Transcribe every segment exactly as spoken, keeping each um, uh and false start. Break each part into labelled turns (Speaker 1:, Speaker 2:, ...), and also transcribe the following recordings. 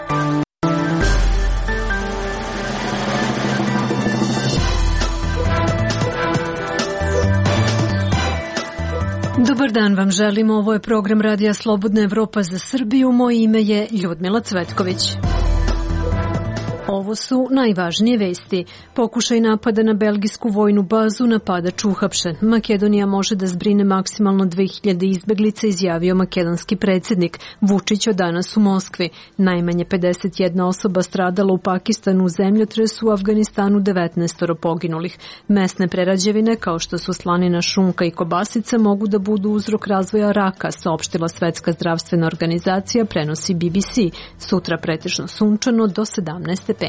Speaker 1: Dobar dan vam želim, ovo je program Radija Slobodna Evropa za Srbiju, moje ime je Ljudmila Cvetković. Ovo su najvažnije vesti. Pokušaj napada na belgijsku vojnu bazu, napadač uhapšen. Makedonija može da zbrine maksimalno dve hiljade izbeglica, izjavio makedonski predsjednik. Vučić od danas u Moskvi. Najmanje pedeset jedna osoba stradala u Pakistanu, u zemljotresu, u Afganistanu devetnaest poginulih. Mesne prerađevine kao što su slanina, šunka i kobasica mogu da budu uzrok razvoja raka, saopštila Svetska zdravstvena organizacija, prenosi B B C. Sutra pretežno sunčano do sedamnaest stepeni.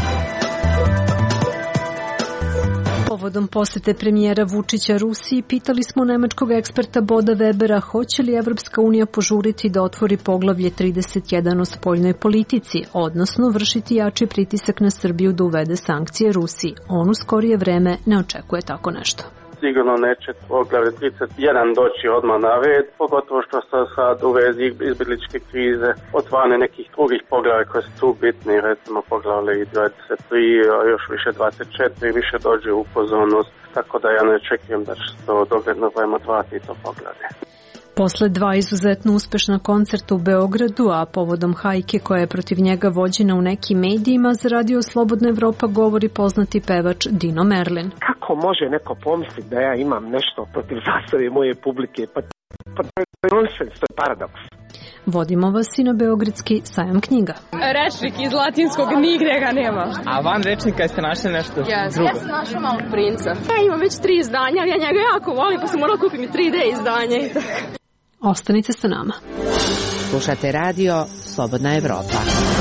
Speaker 1: Povodom posete premijera Vučića Rusiji, pitali smo nemačkog eksperta Boda Webera hoće li Evropska unija požuriti da otvori poglavlje trideset jedan o spoljnoj politici, odnosno vršiti jači pritisak na Srbiju da uvede sankcije Rusiji. On u skorije vreme ne očekuje tako nešto.
Speaker 2: Sigurno neće poglavlje trideset jedan doći odmah na red, pogotovo što se sad u vezi izbjegličke krize otvarane nekih drugih poglavlja koje su tu bitni, recimo poglavlje dvadeset tri, a još više dvadeset četiri, više dođe u pozornost, tako da ja ne očekujem da će se do doglednog vremena otvarati to poglavlje.
Speaker 1: Posle dva izuzetno uspešna koncerta u Beogradu, a povodom hajke koja je protiv njega vođena u nekim medijima, za Radio Slobodna Evropa govori poznati pevač Dino Merlin.
Speaker 3: Kako može neko pomisliti da ja imam nešto protiv zastave moje publike? Pa, pa to je nonsens, to je paradoks.
Speaker 1: Vodimo vas i na Beogradski sajam knjiga.
Speaker 4: Rečnik iz latinskog nigde ga nema.
Speaker 5: A van rečnika jeste našli nešto
Speaker 4: yes.
Speaker 5: drugo?
Speaker 4: Ja sam našla Malog princa. Ja imam već tri izdanja, ja njega jako volim, pa sam morala kupiti tri D izdanje.
Speaker 1: Ostanite sa nama.
Speaker 6: Slušate radio Slobodna Evropa.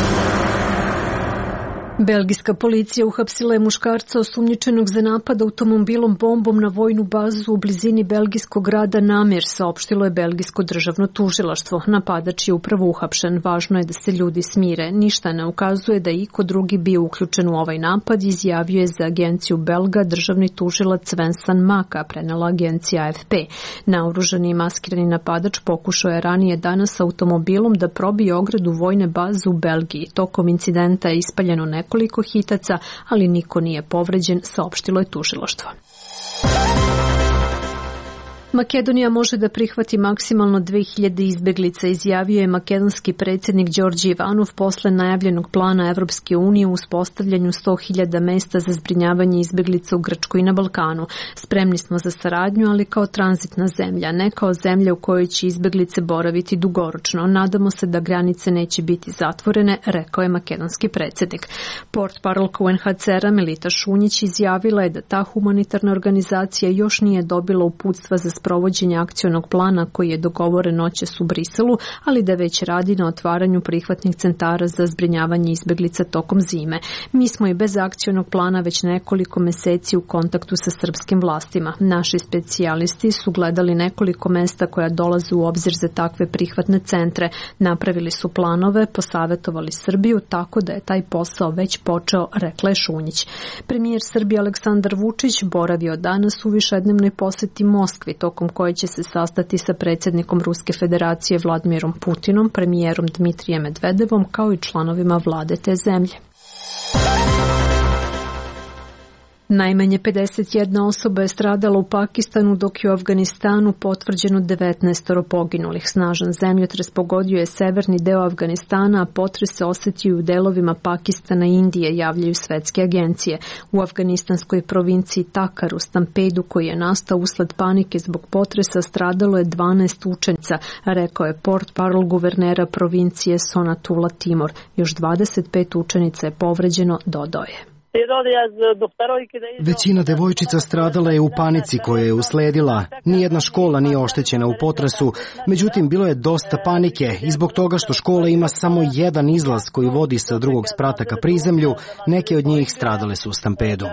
Speaker 1: Belgijska policija uhapsila je muškarca osumnjičenog za napad automobilom bombom na vojnu bazu u blizini belgijskog grada Namir, saopštilo je belgijsko državno tužilaštvo. Napadač je upravo uhapšen. Važno je da se ljudi smire. Ništa ne ukazuje da je iko drugi bio uključen u ovaj napad, izjavio je za agenciju Belga državni tužilac Vincent Maka, prenela agencija A F P. Naoružani i maskirani napadač pokušao je ranije danas automobilom da probije ogradu vojne baze u Belgiji. Tokom incidenta je ispaljeno nekoliko nekoliko hitaca, ali niko nije povređen, saopštilo je tužilaštvo. Makedonija može da prihvati maksimalno dve hiljade izbeglica, izjavio je makedonski predsjednik Đorđe Ivanov posle najavljenog plana Evropske unije u uspostavljanju sto hiljada mesta za zbrinjavanje izbeglica u Grčkoj i na Balkanu. Spremni smo za saradnju, ali kao tranzitna zemlja, ne kao zemlja u kojoj će izbeglice boraviti dugoročno. Nadamo se da granice neće biti zatvorene, rekao je makedonski predsjednik. Portparolka U N H C R-a Melita Šunjić izjavila je da ta humanitarna organizacija još nije dobila uputstva za provođenja akcionog plana koji je dogovoren noćas u Briselu, ali da već radi na otvaranju prihvatnih centara za zbrinjavanje izbeglica tokom zime. Mi smo i bez akcionog plana već nekoliko meseci u kontaktu sa srpskim vlastima. Naši specijalisti su gledali nekoliko mesta koja dolaze u obzir za takve prihvatne centre. Napravili su planove, posavetovali Srbiju, tako da je taj posao već počeo, rekla je Šunjić. Premijer Srbije Aleksandar Vučić boravio danas u višednevnoj poseti Moskvi, tokom koje će se sastati sa predsjednikom Ruske federacije Vladimirom Putinom, premijerom Dmitrijem Medvedevom, kao i članovima vlade te zemlje. Najmanje pedeset jedna osoba je stradala u Pakistanu, dok je u Afganistanu potvrđeno devetnaest poginulih. Snažan zemljotres pogodio je severni deo Afganistana, a potres se osetio u delovima Pakistana i Indije, javljaju svetske agencije. U afganistanskoj provinciji Takar, u stampedu koji je nastao usled panike zbog potresa, stradalo je dvanaest učenica, rekao je portparol guvernera provincije Sonatullah Timur. Još dvadeset pet učenica je povređeno, dodao je.
Speaker 7: Većina devojčica stradala je u panici koja je usledila. Nijedna škola nije oštećena u potresu, međutim bilo je dosta panike i zbog toga što škola ima samo jedan izlaz koji vodi sa drugog sprata ka prizemlju, neke od njih stradale su u stampedu.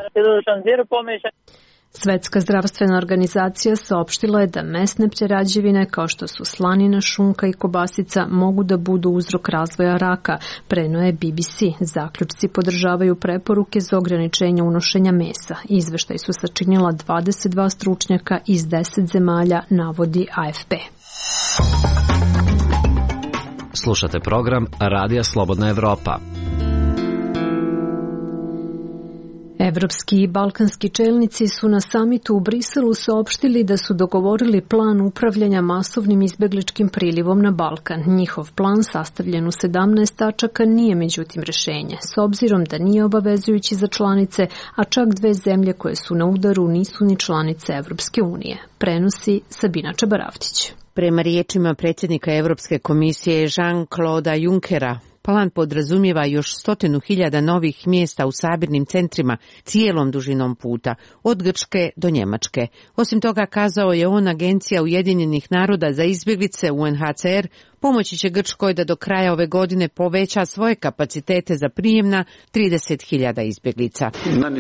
Speaker 1: Svetska zdravstvena organizacija saopštila je da mesne prerađevine kao što su slanina, šunka i kobasica mogu da budu uzrok razvoja raka, preneo je B B C. Zaključci podržavaju preporuke za ograničenje unošenja mesa. Izveštaj su sačinila dvadeset dva stručnjaka iz deset zemalja, navodi A F P.
Speaker 8: Slušate program Radija Slobodna Evropa.
Speaker 1: Evropski i balkanski čelnici su na samitu u Briselu saopštili da su dogovorili plan upravljanja masovnim izbegličkim prilivom na Balkan. Njihov plan, sastavljen u sedamnaest tačaka, nije međutim rešenje, s obzirom da nije obavezujući za članice, a čak dve zemlje koje su na udaru nisu ni članice Evropske unije. Prenosi Sabina Čabaravtić.
Speaker 6: Prema riječima predsjednika Evropske komisije Jean-Claude Junckera, plan podrazumijeva još stotinu hiljada novih mjesta u sabirnim centrima cijelom dužinom puta, od Grčke do Njemačke. Osim toga, kazao je on, Agencija Ujedinjenih naroda za izbjeglice U N H C R pomoći će Grčkoj da do kraja ove godine poveća svoje kapacitete za prijem na trideset hiljada izbjeglica.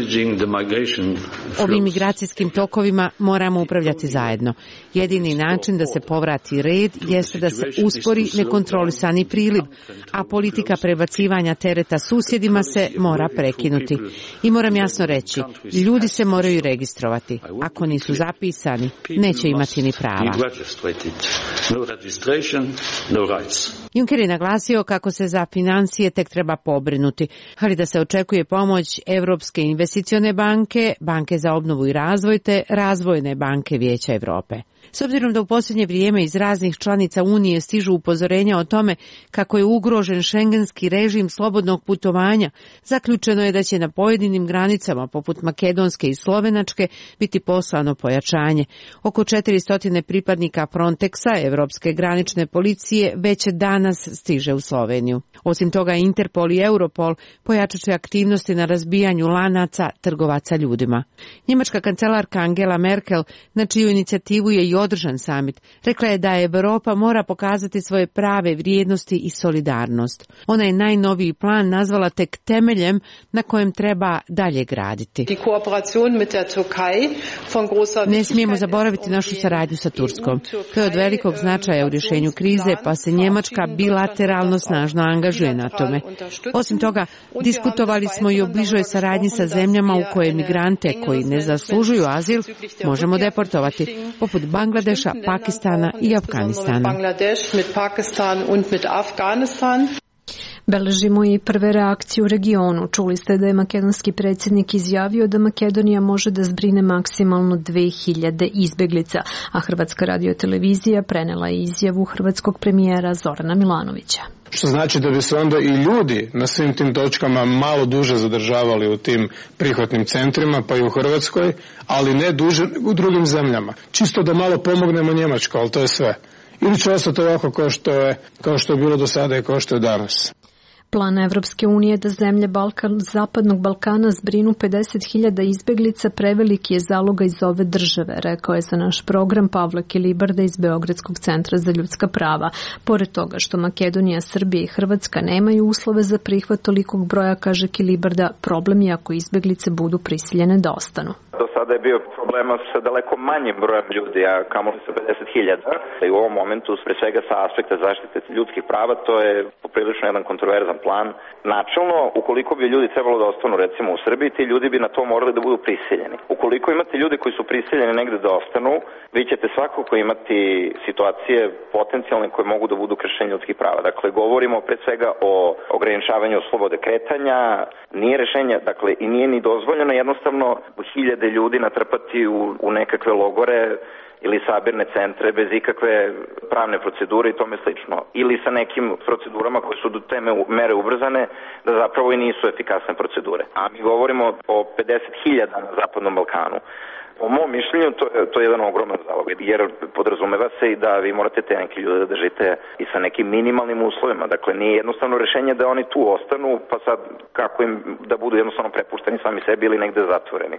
Speaker 6: Ovim migracijskim tokovima moramo upravljati zajedno. Jedini način da se povrati red jeste da se uspori nekontrolisani priliv, a politika prebacivanja tereta susjedima se mora prekinuti. I moram jasno reći, ljudi se moraju registrovati. Ako nisu zapisani, neće imati ni prava.
Speaker 9: No rights.
Speaker 6: Juncker je naglasio kako se za financije tek treba pobrinuti, ali da se očekuje pomoć Europske investicione banke, Banke za obnovu i razvoj te Razvojne banke Vijeća Europe. S obzirom da u posljednje vrijeme iz raznih članica Unije stižu upozorenja o tome kako je ugrožen šengenski režim slobodnog putovanja, zaključeno je da će na pojedinim granicama, poput Makedonske i Slovenačke, biti poslano pojačanje. Oko četiristo pripadnika Frontexa, Europske granične policije, već danas stiže u Sloveniju. Osim toga, Interpol i Europol pojačat će aktivnosti na razbijanju lanaca trgovaca ljudima. Njemačka kancelarka Angela Merkel, na čiju inicijativu je i održan samit, rekla je da Europa mora pokazati svoje prave vrijednosti i solidarnost. Ona je najnoviji plan nazvala tek temeljem na kojem treba dalje graditi. Ne smijemo zaboraviti našu saradnju sa Turskom. To je od velikog značaja u rješenju krize, pa se Njemačka bilateralno snažno angažuje na tome. Osim toga, diskutovali smo i o bližoj saradnji sa zemljama u koje migrante koji ne zaslužuju azil možemo deportovati, poput Bangladeša, Pakistana i Afganistana.
Speaker 1: Beležimo i prve reakcije u regionu. Čuli ste da je makedonski predsjednik izjavio da Makedonija može da zbrine maksimalno dve hiljade izbeglica, a Hrvatska radiotelevizija prenela je izjavu hrvatskog premijera Zorana Milanovića.
Speaker 10: Što znači da bi se onda i ljudi na svim tim točkama malo duže zadržavali u tim prihvatnim centrima, pa i u Hrvatskoj, ali ne duže u drugim zemljama. Čisto da malo pomognemo Njemačkoj, ali to je sve. Ili će ostati ovako kao što je, kao što je bilo do sada i kao što je danas.
Speaker 1: Plan Evropske unije da zemlje Balkan, Zapadnog Balkana zbrinu pedeset hiljada izbeglica preveliki je zaloga iz ove države, rekao je za naš program Pavle Kilibarda iz Beogradskog centra za ljudska prava. Pored toga što Makedonija, Srbija i Hrvatska nemaju uslove za prihvat tolikog broja, kaže Kilibarda, problem je ako izbeglice budu prisiljene da ostanu.
Speaker 11: Do sada je bio problema sa daleko manjim brojem ljudi, a kamoli sa pedeset hiljada. I u ovom momentu, pre svega sa aspekta zaštite ljudskih prava, to je poprilično jedan kontroverzan plan. Načelno, ukoliko bi ljudi trebalo da ostanu recimo u Srbiji, ti ljudi bi na to morali da budu prisiljeni. Ukoliko imate ljude koji su prisiljeni negde da ostanu, vi ćete svakako imati situacije potencijalne koje mogu da budu kršenje ljudskih prava. Dakle, govorimo pre svega o ograničavanju slobode kretanja, nije rešenje, dakle, i nije ni dozvoljeno jednostavno hiljade ljudi natrpati u, u nekakve logore ili sabirne centre bez ikakve pravne procedure i tome slično. Ili sa nekim procedurama koje su do te mere ubrzane da zapravo i nisu efikasne procedure. A mi govorimo o pedeset hiljada na Zapadnom Balkanu. Po mom mišljenju to je, to je jedan ogroman zalog, jer podrazumeva se i da vi morate te neke ljude da držite i sa nekim minimalnim uslovima. Dakle, nije jednostavno rešenje da oni tu ostanu, pa sad kako im da budu jednostavno prepušteni sami sebi ili negde zatvoreni.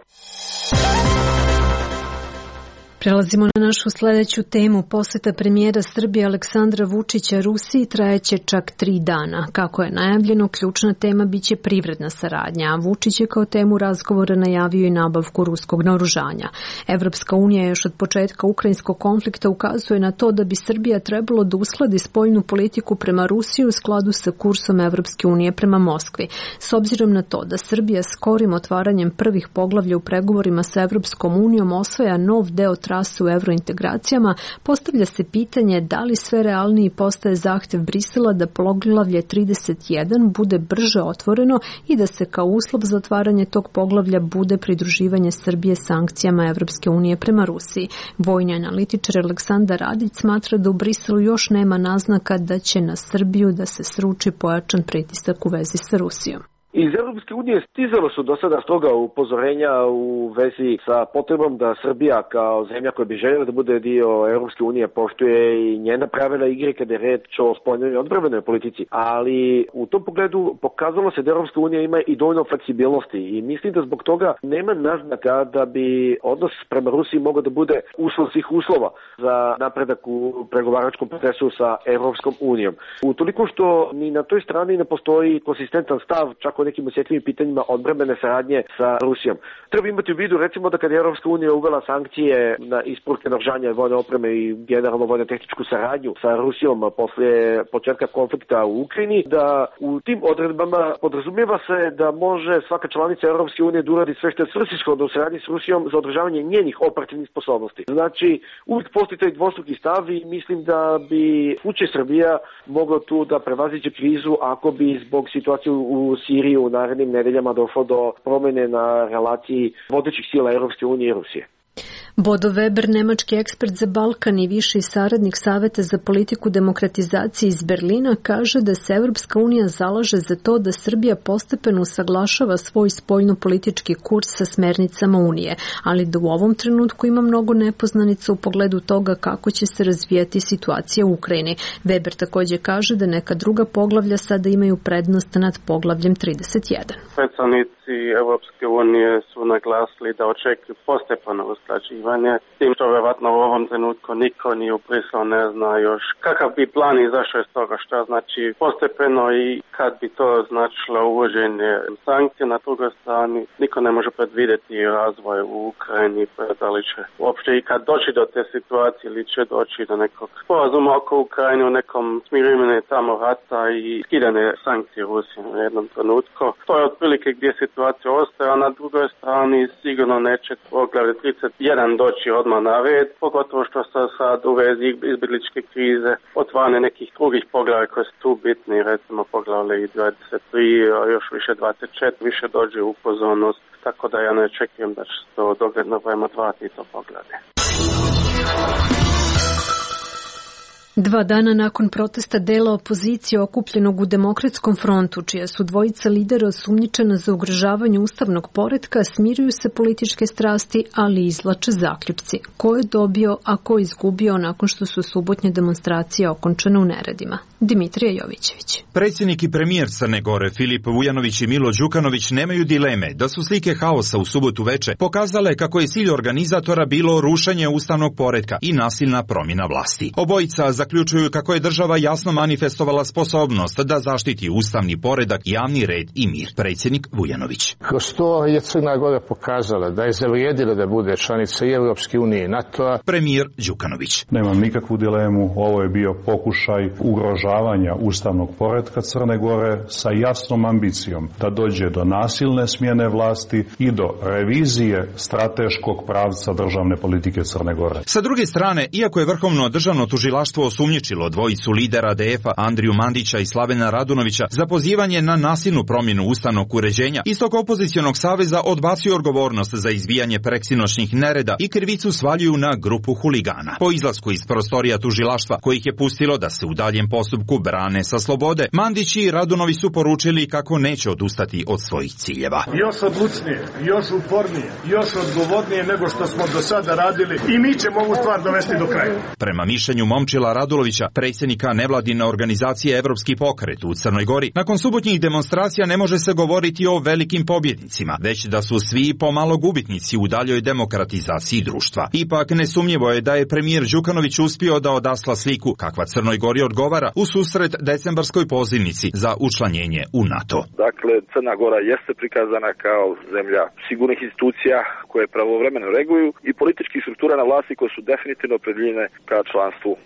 Speaker 1: Prelazimo na našu sljedeću temu. Posjeta premijera Srbije Aleksandra Vučića Rusiji trajeće čak tri dana. Kako je najavljeno, ključna tema biće privredna saradnja, a Vučić je kao temu razgovora najavio i nabavku ruskog naoružanja. Evropska unija još od početka ukrajinskog konflikta ukazuje na to da bi Srbija trebalo da uskladi spoljnu politiku prema Rusiji u skladu sa kursom Evropske unije prema Moskvi. S obzirom na to da Srbija skorim otvaranjem prvih poglavlja u pregovorima sa Evropskom unijom osvaja nov deo trasu u evrointegracijama, postavlja se pitanje da li sve realniji postaje zahtev Brisela da poglavlje trideset jedan bude brže otvoreno i da se kao uslov za otvaranje tog poglavlja bude pridruživanje Srbije sankcijama Evropske unije prema Rusiji. Vojni analitičar Aleksandar Radić smatra da u Briselu još nema naznaka da će na Srbiju da se sruči pojačan pritisak u vezi sa Rusijom.
Speaker 3: Iz Europske unije stizalo su do sada stroga upozorenja u vezi sa potrebom da Srbija kao zemlja koja bi željela da bude dio Europske unije poštuje i njena pravila igre kada je reč o spoljnoj i odbrambenoj politici. Ali u tom pogledu pokazalo se da Europska unija ima i dovoljno fleksibilnosti i mislim da zbog toga nema naznaka da bi odnos prema Rusiji mogao da bude uslov svih uslova za napredak u pregovaračkom procesu sa Europskom unijom. Utoliko što ni na toj strani ne postoji konsistentan stav čak o nekim osjetljivim pitanjima odbrambene saradnje sa Rusijom. Treba imati u vidu recimo da kad je Europska unija uvela sankcije na isporuke naoružanja i vojne opreme i generalno vojno-tehničku saradnju sa Rusijom posle početka konflikta u Ukrajini, da u tim odredbama podrazumijeva se da može svaka članica Europske unije da uradi sve što je svrsishodno u saradnji s Rusijom za održavanje njenih operativnih sposobnosti. Znači, uvijek postoji taj dvostruki stav i mislim da bi slučaj Srbija mogla tu da prevaziđe krizu ako bi zbog situacije u Siriji u narednim nedeljama došlo do promjene na relaciji vodećih sila Europske unije i Rusije.
Speaker 1: Bodo Weber, nemački ekspert za Balkan i viši saradnik Saveta za politiku demokratizacije iz Berlina, kaže da se Evropska unija zalaže za to da Srbija postepeno usaglašava svoj spoljno-politički kurs sa smernicama Unije, ali da u ovom trenutku ima mnogo nepoznanica u pogledu toga kako će se razvijati situacija u Ukrajini. Weber također kaže da neka druga poglavlja sada imaju prednost nad poglavljem trideset jedan.
Speaker 2: Predstavnici Evropske unije su naglasili da očekuju postepeno usklađivanje, s tim što vjerovatno u ovom trenutku niko ni u Briselu ne zna još kakav bi plan izašao iz toga, što znači postepeno i kad bi to značilo uvođenje sankcija. Na drugoj strani niko ne može predvidjeti razvoj u Ukrajini, da li će uopšte i kad doći do te situacije ili će doći do nekog sporazuma oko Ukrajine u nekom smirivanje tamo rata i skidane sankcije Rusije u jednom trenutku. To je otprilike gdje situacija ostaje, a na drugoj strani sigurno neće poglavlje trideset jedan doći odmah na red, pogotovo što se sad u vezi izbjegličke krize otvarane nekih drugih poglavlja koje su tu bitni, recimo poglavlje dvadeset tri, a još više dvadeset četiri, više dođe u pozornost, tako da ja ne očekujem da će se to dogledno vreme otvarati to poglavlje.
Speaker 1: Dva dana nakon protesta dela opozicije okupljenog u Demokratskom frontu, čija su dvojica lidera osumnjičena za ugrožavanje ustavnog poretka, smiruju se političke strasti, ali izvlače zaključci. Ko je dobio, a ko izgubio nakon što su subotnje demonstracije okončane u neredima? Dimitrije Jovićević.
Speaker 12: Predsjednik i premijer Crne Gore Filip Vujanović i Milo Đukanović nemaju dileme da su slike haosa u subotu veče pokazale kako je cilj organizatora bilo rušenje ustavnog poretka i nasilna promjena vlasti. Obojica zaključuju kako je država jasno manifestovala sposobnost da zaštiti ustavni poredak, javni red i mir. Predsjednik Vujanović.
Speaker 13: Kroz to je Crna Gora pokazala da je zavrijedila da bude članica i Europske unije i NATO-a.
Speaker 12: Premijer Đukanović.
Speaker 14: Nemam nikakvu dilemu, ovo je bio pokušaj ugrožavanja ustavnog poretka Crne Gore sa jasnom ambicijom da dođe do nasilne smjene vlasti i do revizije strateškog pravca državne politike Crne Gore.
Speaker 12: Sa druge strane, iako je Vrhovno državno tužilaštvo osumnjičilo dvojicu lidera D F-a Andriju Mandića i Slavena Radunovića za pozivanje na nasilnu promjenu ustavnog uređenja, istog opozicionog saveza odbacuju odgovornost za izbijanje preksinoćnih nereda i krivicu svaljuju na grupu huligana. Po izlasku iz prostorija tužilaštva, kojih je pustilo da se u daljem postupku brane sa slobode, Mandić i Radunović su poručili kako neće odustati od svojih ciljeva.
Speaker 15: Još odlučnije, još upornije, još odgovornije nego što smo do sada radili i mi ćemo ovu stvar dovesti do kraja.
Speaker 12: Prema mišljenju Momčila Radulovića, predsjednika nevladine organizacije Evropski pokret u Crnoj Gori, nakon subotnjih demonstracija ne može se govoriti o velikim pobjednicima, već da su svi pomalo gubitnici u daljoj demokratizaciji društva. Ipak nesumnjivo je da je premijer Đukanović uspio da odasla sliku kakva Crnoj Gori odgovara u susret decembarskoj pozivnici za učlanjenje u NATO.
Speaker 16: Dakle, Crna Gora jeste prikazana kao zemlja sigurnih institucija koje pravovremeno reaguju i političkih struktura na vlasti koje su definitivno opredjeljene ka članstvu u NATO.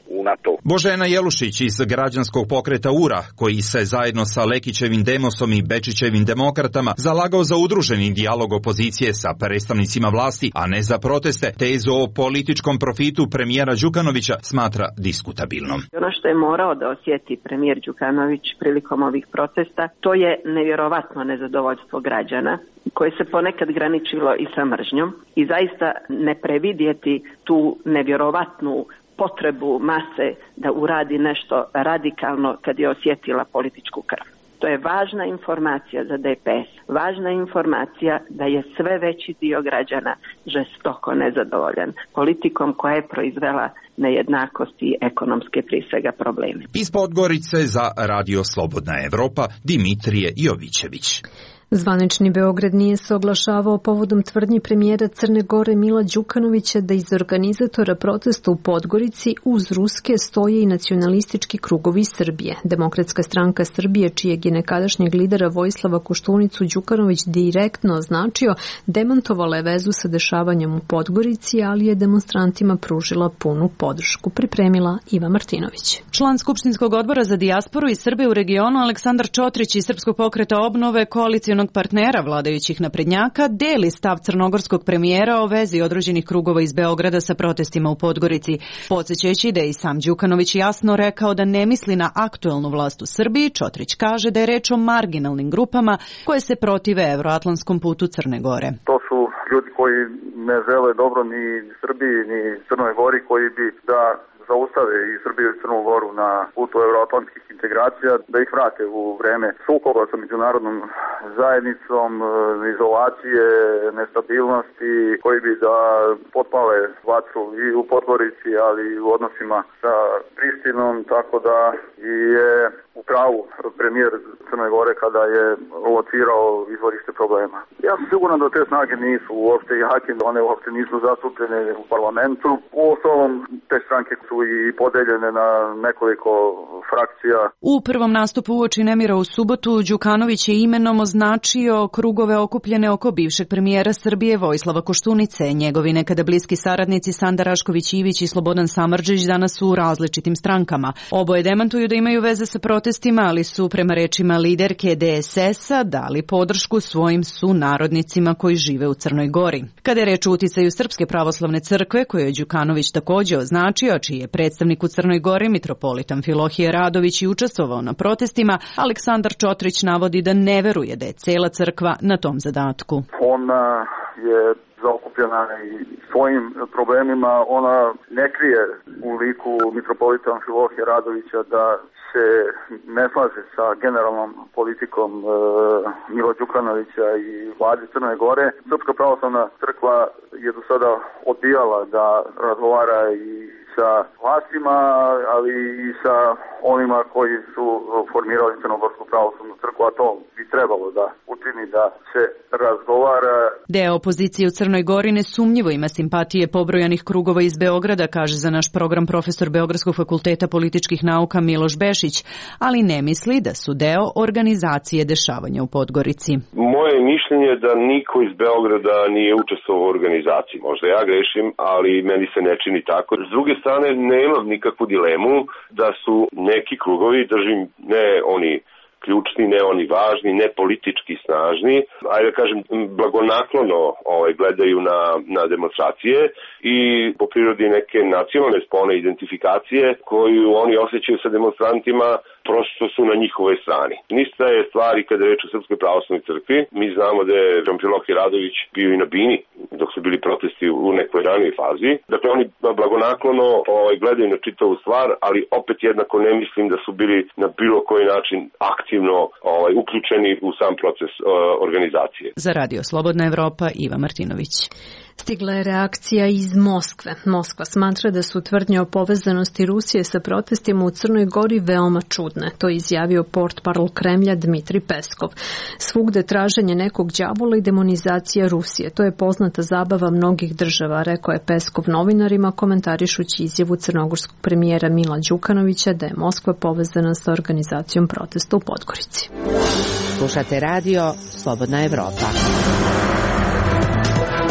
Speaker 16: to.
Speaker 12: Božena Jelušić iz građanskog pokreta U R A, koji se zajedno sa Lekićevim Demosom i Bečićevim demokratama zalagao za udruženi dijalog opozicije sa predstavnicima vlasti, a ne za proteste, tezu o političkom profitu premijera Đukanovića smatra diskutabilnom.
Speaker 17: Ono što je morao da osjeti premijer Đukanović prilikom ovih protesta, to je nevjerovatno nezadovoljstvo građana koje se ponekad graničilo i sa mržnjom i zaista ne previdjeti tu nevjerovatnu potrebu mase da uradi nešto radikalno kad je osjetila političku krv. To je važna informacija za D P S, važna informacija da je sve veći dio građana žestoko nezadovoljan politikom koja je proizvela nejednakosti i ekonomske prije svega probleme.
Speaker 12: Iz Podgorice za Radio Slobodna Evropa Dimitrije Jovićević.
Speaker 1: Zvanični Beograd nije se oglašavao povodom tvrdnji premijera Crne Gore Mila Đukanovića da iz organizatora protesta u Podgorici uz ruske stoje i nacionalistički krugovi Srbije. Demokratska stranka Srbije, čijeg je nekadašnjeg lidera Vojislava Koštunicu Đukanović direktno označio, demantovala je vezu sa dešavanjem u Podgorici, ali je demonstrantima pružila punu podršku, pripremila Iva Martinović.
Speaker 18: Član Skupštinskog odbora za dijasporu i Srbe u regionu Aleksandar Čotrić iz Srpskog pokreta obnove, koalicijonog partnera vladajućih naprednjaka, deli stav crnogorskog premijera o vezi određenih krugova iz Beograda sa protestima u Podgorici, podsjećajući da je i sam Đukanović jasno rekao da ne misli na aktuelnu vlast u Srbiji. Čotrić kaže da je reč o marginalnim grupama koje se protive evroatlantskom putu Crne Gore.
Speaker 16: To su ljudi koji ne žele dobro ni Srbiji ni Crnoj Gori, koji bi da zaustave i Srbiju i Crnu Goru na putu evroatlantskih integracija, da ih vrate u vreme sukoba sa međunarodnom zajednicom, izolacije, nestabilnosti, koji bi da potpale vatru i u Podgorici, ali i u odnosima sa Prištinom, tako da je u pravu premijer Crne Gore kada je locirao izvorište problema. Ja sam siguran da te snage nisu uopšte jake, one uopšte nisu zastupljene u parlamentu. U osnovom te stranke su i podeljene na nekoliko frakcija.
Speaker 18: U prvom nastupu uoči nemira u subotu Đukanović je imenom označio krugove okupljene oko bivšeg premijera Srbije Vojislava Koštunice. Njegovi nekada bliski saradnici Sanda Rašković-Ivić i Slobodan Samardžić danas su u različitim strankama. Oboje demantuju da imaju veze sa protestima, ali su prema rečima liderke D S S-a dali podršku svojim sunarodnicima koji žive u Crnoj Gori. Kada je reč o uticaju Srpske pravoslavne crkve, koju je Đukanović također označio, čiji je predstavnik u Crnoj Gori, mitropolit Amfilohije Radović, i učestvovao na protestima, Aleksandar Čotrić navodi da ne veruje da je cela crkva na tom zadatku.
Speaker 16: Ona je zaokupljena i svojim problemima, ona ne krije u liku mitropolita Amfilohije Radovića da se ne slaže sa generalnom politikom e, Mila Đukanovića i vlade Crne Gore. Srpska pravoslavna crkva je do sada odbijala da razgovara i sa vlastima, ali i sa onima koji su formirali Crnogorsku pravoslavnu crkvu, a to bi trebalo da učini da se razgovara.
Speaker 18: Deo opozicije u Crnoj Gori nesumnjivo ima simpatije pobrojanih krugova iz Beograda, kaže za naš program profesor Beogradskog fakulteta političkih nauka Miloš Bešić, ali ne misli da su deo organizacije dešavanja u Podgorici.
Speaker 19: Moje mišljenje je da niko iz Beograda nije učestvovao u organizaciji. Možda ja grešim, ali meni se ne čini tako. S druge strane, nemam nikakvu dilemu da su neki krugovi, držim ne oni ključni, ne oni važni, ne politički snažni, ajde da kažem blagonaklono ovaj, gledaju na, na demonstracije i po prirodi neke nacionalne spone identifikacije koju oni osjećaju sa demonstrantima, prosto su na njihovoj strani. Nista je stvari kada je reč o Srpskoj pravoslavnoj crkvi. Mi znamo da je Amfilohije Radović bio i na Bini dok su bili protesti u nekoj ranijoj fazi. Dakle, oni blagonaklono ovaj, gledaju na čitavu stvar, ali opet jednako ne mislim da su bili na bilo koji način aktivno ovaj, uključeni u sam proces uh, organizacije.
Speaker 18: Za Radio Slobodna Evropa, Iva Martinović.
Speaker 1: Stigla je reakcija iz Moskve. Moskva smatra da su tvrdnje o povezanosti Rusije sa protestima u Crnoj Gori veoma čudne. To je izjavio portparol Kremlja Dmitri Peskov. Svugde traženje nekog đavola i demonizacija Rusije. To je poznata zabava mnogih država, rekao je Peskov novinarima, komentarišući izjavu crnogorskog premijera Mila Đukanovića da je Moskva povezana sa organizacijom protesta u Podgorici.
Speaker 6: Slušate radio Slobodna Evropa.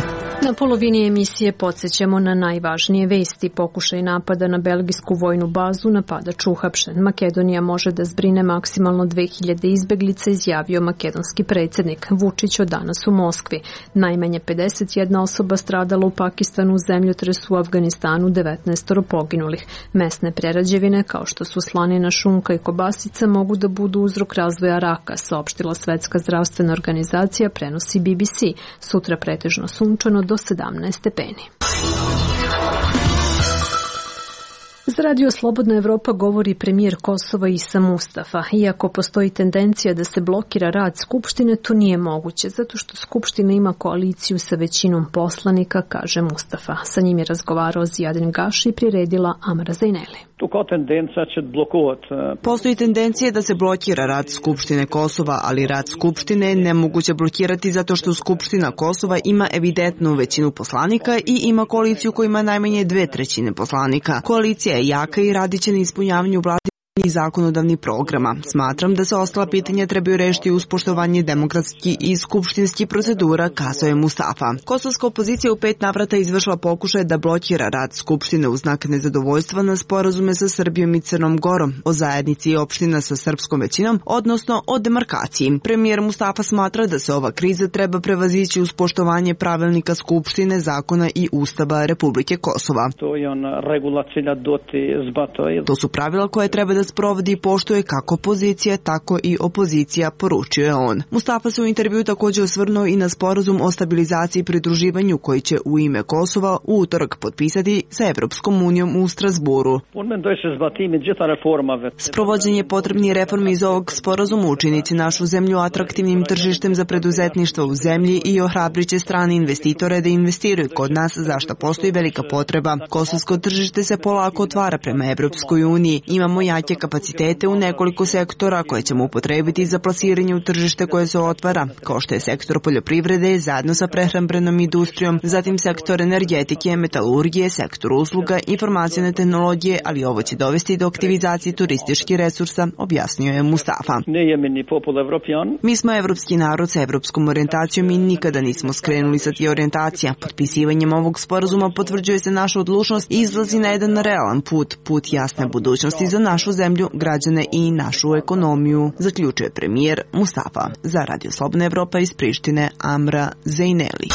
Speaker 1: Na polovini emisije podsjećamo na najvažnije vesti. Pokušaj napada na belgijsku vojnu bazu, napadač uhapšen. Makedonija može da zbrine maksimalno dve hiljade izbeglica, izjavio makedonski predsjednik. Vučić od danas u Moskvi. Najmanje pedeset jedna osoba stradala u Pakistanu, zemljotresu u Afganistanu, devetnaest poginulih. Mesne prerađevine kao što su slanina, šunka i kobasica mogu da budu uzrok razvoja raka, saopštila Svetska zdravstvena organizacija, prenosi B B C. Sutra pretežno sunčano do sedamnaest stepeni. Za Radio Slobodna Evropa govori premijer Kosova Isa Mustafa. Iako postoji tendencija da se blokira rad Skupštine, to nije moguće, zato što Skupština ima koaliciju sa većinom poslanika, kaže Mustafa. Sa njim je razgovarao Zijadin Gaši i priredila Amara Zajneli.
Speaker 20: Postoji tendencija da se blokira rad Skupštine Kosova, ali rad Skupštine je nemoguće blokirati zato što Skupština Kosova ima evidentnu većinu poslanika i ima koaliciju koja ima najmanje dve trećine poslanika. Koalicija je jaka i radit će na ispunjavanju vlade i zakonodavnih programa. Smatram da se ostala pitanja trebaju rešiti uz poštovanje demokratskih i skupštinskih procedura, kazao je Mustafa. Kosovska opozicija u pet navrata izvršila pokušaje da blokira rad Skupštine u znak nezadovoljstva na sporazume sa Srbijom i Crnom Gorom, o zajednici i opština sa srpskom većinom, odnosno o demarkaciji. Premijer Mustafa smatra da se ova kriza treba prevazići uz poštovanje pravilnika Skupštine, zakona i Ustava Republike Kosova. To su pravila koje treba da sprovodi i poštuje kako pozicija, tako i opozicija, poručio je on. Mustafa se u intervju također osvrnuo i na sporazum o stabilizaciji i pridruživanju koji će u ime Kosova u utorak potpisati sa Evropskom unijom u Strasburu. Sprovođenje potrebnih reformi iz ovog sporazuma učiniti našu zemlju atraktivnim tržištem za preduzetništvo u zemlji i ohrabriće strane investitore da investiraju kod nas, za što postoji velika potreba. Kosovsko tržište se polako otvara prema Evropskoj uniji. Imamo jake kapacitete u nekoliko sektora koje ćemo upotrebiti za plasiranje u tržište koje se otvara, kao što je sektor poljoprivrede zajedno sa prehrambenom industrijom, zatim sektor energetike, metalurgije, sektor usluga, informacione tehnologije, ali ovo će dovesti do aktivizacije turističkih resursa, objasnio je Mustafa. Mi smo evropski narod sa evropskom orijentacijom i nikada nismo skrenuli sa tije orijentacija. Potpisivanjem ovog sporazuma potvrđuje se naša odlučnost i izlazi na jedan realan put, put jasne budućnosti za našu zemlju, građane i našu ekonomiju, zaključuje premijer Mustafa. Za Radio Slobodna Evropa iz Prištine, Amra Zajneli.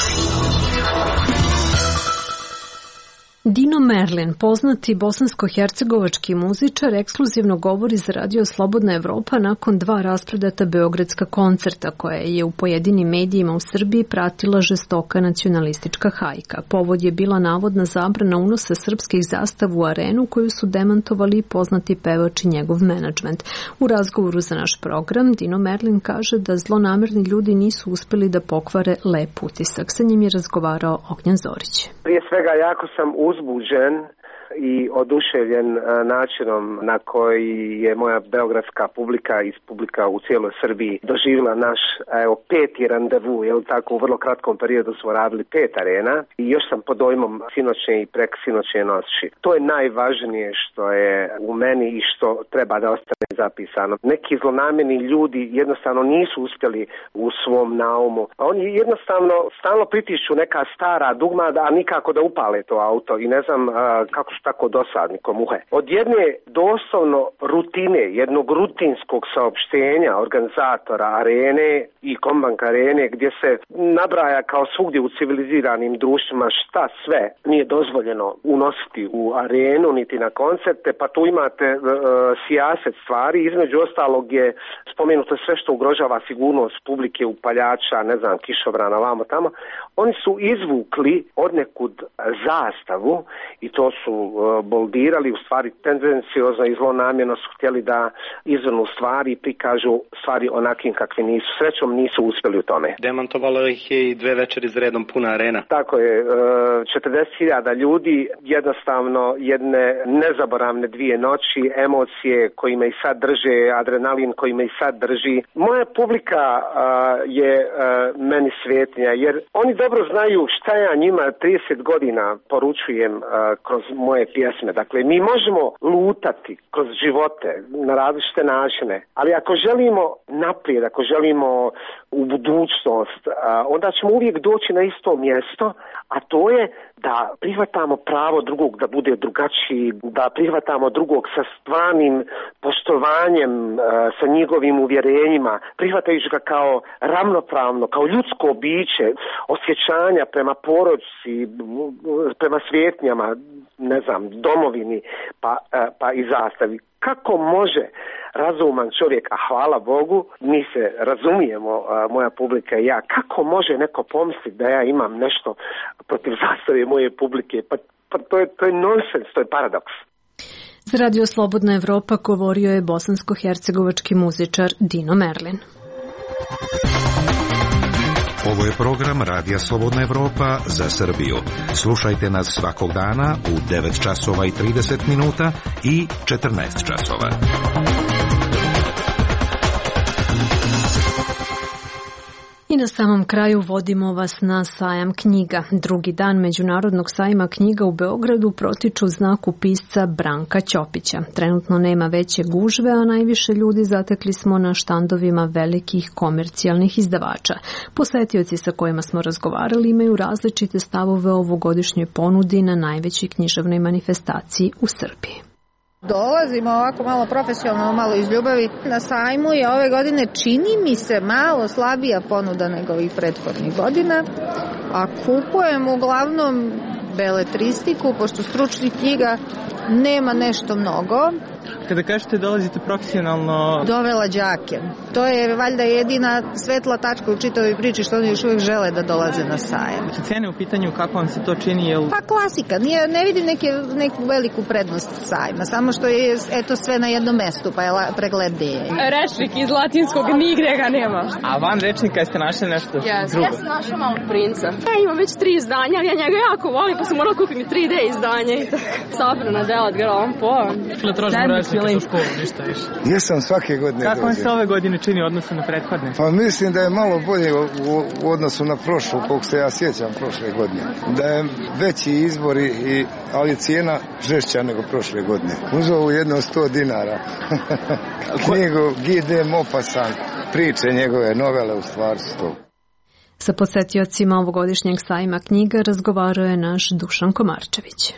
Speaker 1: Dino Merlin, poznati bosansko-hercegovački muzičar, ekskluzivno govori za Radio Slobodna Evropa nakon dva rasprodata beogradska koncerta koje je u pojedinim medijima u Srbiji pratila žestoka nacionalistička hajka. Povod je bila navodna zabrana unosa srpskih zastava u arenu koju su demantovali poznati pevač i njegov menadžment. U razgovoru za naš program Dino Merlin kaže da zlonamerni ljudi nisu uspeli da pokvare lep utisak. Sa njim je razgovarao Ognjen Zorić.
Speaker 21: Prije svega jako sam uzbuđen i oduševljen načinom na koji je moja beogradska publika i publika u cijeloj Srbiji doživjela naš evo, peti randevu, jel tako, u vrlo kratkom periodu smo radili pet arena i još sam pod dojmom sinoćne i prek sinoćne noći. To je najvažnije što je u meni i što treba da ostane zapisano. Neki zlonamjerni ljudi jednostavno nisu uspjeli u svom naumu. Oni jednostavno stalno pritišću neka stara dugma, a nikako da upale to auto i ne znam a, kako su tako dosadni ko muhe. Od jedne doslovno rutine, jednog rutinskog saopštenja organizatora arene i Kombank arene gdje se nabraja kao svugdje u civiliziranim društvima šta sve nije dozvoljeno unositi u arenu niti na koncerte, pa tu imate uh, sijaset stvari, između ostalog je spomenuto sve što ugrožava sigurnost publike, upaljača, ne znam, kišobrana, vamo tamo. Oni su izvukli odnekud zastavu i to su boldirali, u stvari tendenciozno i zlonamjerno su htjeli da izvrnu stvari i prikažu stvari onakim kakvi nisu. Srećom nisu uspjeli u tome.
Speaker 22: Demantovalo ih je i dve večeri za redom puna arena.
Speaker 21: Tako je, četrdeset hiljada ljudi, jednostavno jedne nezaboravne dvije noći, emocije koji me i sad drže, adrenalin koji me i sad drži. Moja publika je meni svetnja, jer oni dobro znaju šta ja njima trideset godina poručujem kroz moje pjesme. Dakle, mi možemo lutati kroz živote na različite načine, ali ako želimo naprijed, ako želimo u budućnost, onda ćemo uvijek doći na isto mjesto, a to je da prihvatamo pravo drugog da bude drugačiji, da prihvatamo drugog sa stvarnim poštovanjem, sa njegovim uvjerenjima, prihvatajući ga kao ravnopravno, kao ljudsko biće, osjećanja prema porodici, prema svijetnjama, ne znam, domovini, pa, pa i zastavi. Kako može razuman čovjek, a hvala Bogu, mi se razumijemo, moja publika i ja, kako može neko pomisliti da ja imam nešto protiv zastave moje publike? Pa, pa to je, to je nonsens, to je paradoks.
Speaker 1: Za Radio Slobodna Evropa govorio je bosansko-hercegovački muzičar Dino Merlin.
Speaker 4: Ovo je program Radija Slobodna Evropa za Srbiju. Slušajte nas svakog dana u devet časova i trideset minuta i četrnaest časova.
Speaker 1: I na samom kraju vodimo vas na sajam knjiga. Drugi dan Međunarodnog sajma knjiga u Beogradu protiču u znaku pisca Branka Ćopića. Trenutno nema veće gužve, a najviše ljudi zatekli smo na štandovima velikih komercijalnih izdavača. Posetioci sa kojima smo razgovarali imaju različite stavove o ovogodišnjoj ponudi na najvećoj književnoj manifestaciji u Srbiji.
Speaker 5: Dolazimo ovako malo profesionalno, malo iz ljubavi. Na sajmu je ove godine, čini mi se, malo slabija ponuda nego ovih prethodnih godina, a kupujemo uglavnom beletristiku, pošto stručnih knjiga nema nešto mnogo.
Speaker 23: Kada kažete dolazite profesionalno...
Speaker 5: Dovela đake. To je valjda jedina svetla tačka u čitavoj priči što oni još uvijek žele da dolaze na sajam.
Speaker 23: Cene u pitanju kako vam se to čini? Jel...
Speaker 5: Pa klasika. Nije, ne vidim neke, neku veliku prednost sajma. Samo što je eto sve na jednom mestu, pa je la, preglednije.
Speaker 24: Rečnik iz latinskog nigde ga nema.
Speaker 23: A van rečnika ste našli nešto
Speaker 24: yes.
Speaker 23: drugo?
Speaker 24: Ja sam našla Malog princa. Ja imam već tri izdanja, ali ja njega jako volim, pa sam morala kupiti tri D izdanje i tako. Sabrana dela, gledam po.
Speaker 23: U školu, ništa više.
Speaker 25: Jesam svake godine.
Speaker 23: Kako vam se ove godine čini u odnosu na prethodne?
Speaker 25: Pa mislim da je malo bolje u, u odnosu na prošlu, koliko se ja sjećam prošle godine. Da je veći izbor, i, ali cijena žešća nego prošle godine. Uzeo jedno sto dinara. Knjigu Guy de Maupassant, priče njegove novele u stvarstvu.
Speaker 1: Sa posetiocima ovogodišnjeg sajma knjiga razgovarao je naš Dušan Komarčević.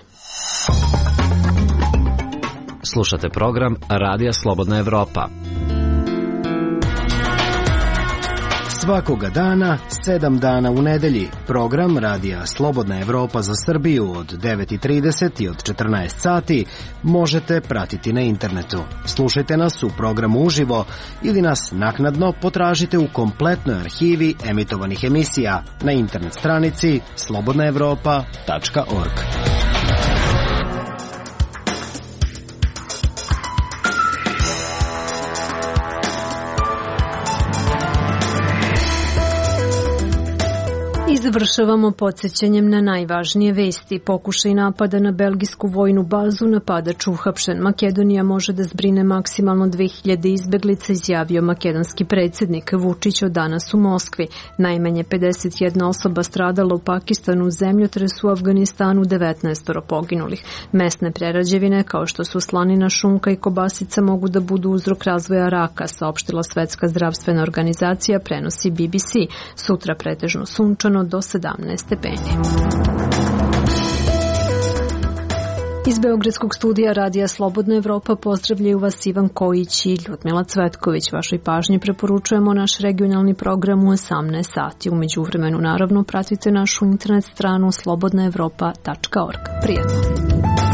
Speaker 8: Slušate program Radija Slobodna Evropa.
Speaker 7: Svakoga dana, sedam dana u nedelji, program Radija Slobodna Evropa za Srbiju od devet i trideset i od četrnaest sati možete pratiti na internetu. Slušajte nas u programu uživo ili nas naknadno potražite u kompletnoj arhivi emitovanih emisija na internet stranici slobodna evropa tačka org. I završavamo podsjećanjem na najvažnije vesti. Pokušaj napada na belgijsku vojnu bazu, napadač uhapšen. Makedonija može da zbrine maksimalno dve hiljade izbeglica, izjavio makedonski predsjednik Vučić od danas u Moskvi. Najmanje pedeset jedna osoba stradala u Pakistanu, u zemljotresu, u Afganistanu devetnaestoro poginulih. Mesne prerađevine kao što su slanina, šunka i kobasica mogu da budu uzrok razvoja raka, saopštila Svetska zdravstvena organizacija, prenosi B B C. Sutra pretežno sunčano do sedamnaest stepeni. Iz Beogradskog studija Radija Slobodna Evropa pozdravljaju vas Ivan Kojić i Ljudmila Cvetković. Vašoj pažnji preporučujemo naš regionalni program u osamnaest sati. U međuvremenu naravno pratite našu internet stranu slobodna evropa tačka org. Prijatno!